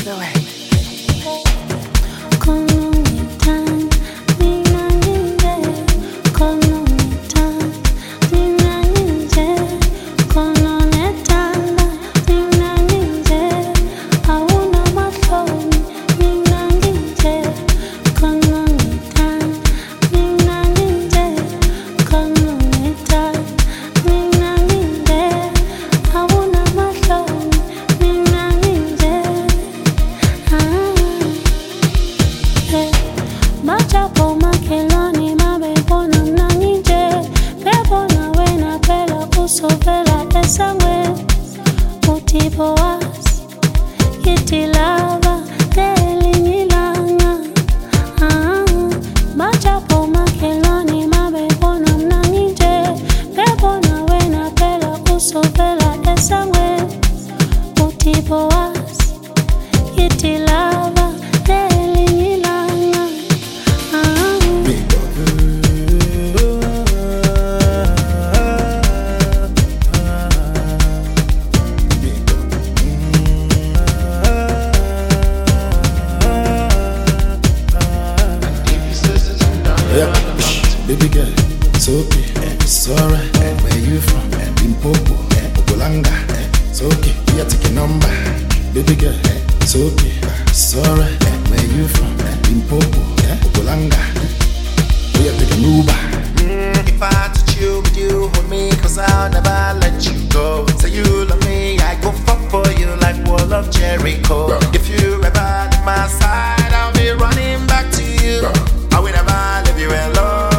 Baby girl, it's okay, it's alright. Where you from? Limpopo, Obolanga. It's okay, we are taking number. Baby girl, it's okay, it's alright. Where you from? Limpopo, Obolanga. We are taking Uber. If I had to chill with you, hold me, cause I'll never let you go. Say you love me, I go fuck for you like Wall of Jericho. If you ever leave my side, I'll be running back to you. I will never leave you alone.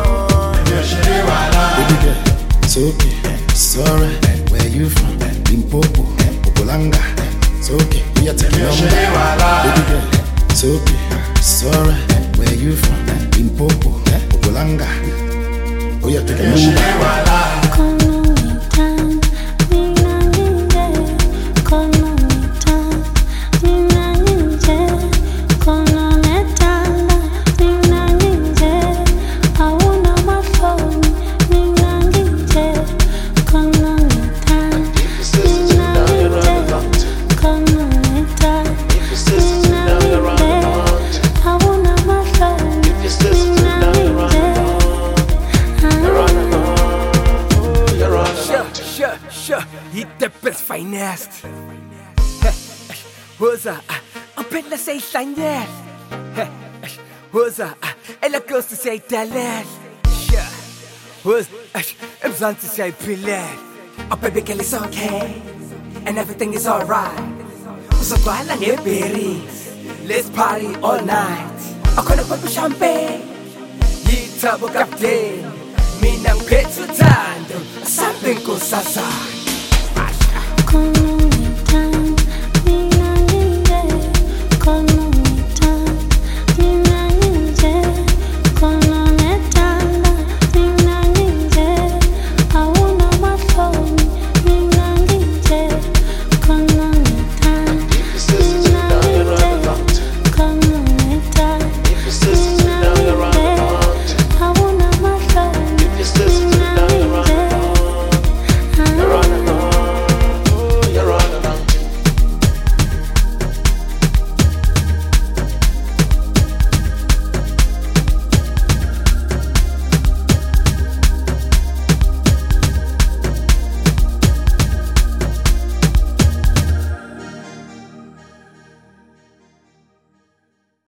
Baby girl, it's okay, it's alright. Where you from? Limpopo, Obolanga. It's okay, we are taking number. Baby girl, it's okay, it's alright. Where you from? Limpopo, Obolanga. We are taking number. He the best finest. Who's a bit say Sanyel. Who's a ella goes to say Dalal. Who's I'm to say Pilar. Oh baby girl, it's okay, and everything is alright. So go and get berries. Let's party all night. I call up champagne. Yi tabo captain. Minang petsu tandem. Something goes sasa.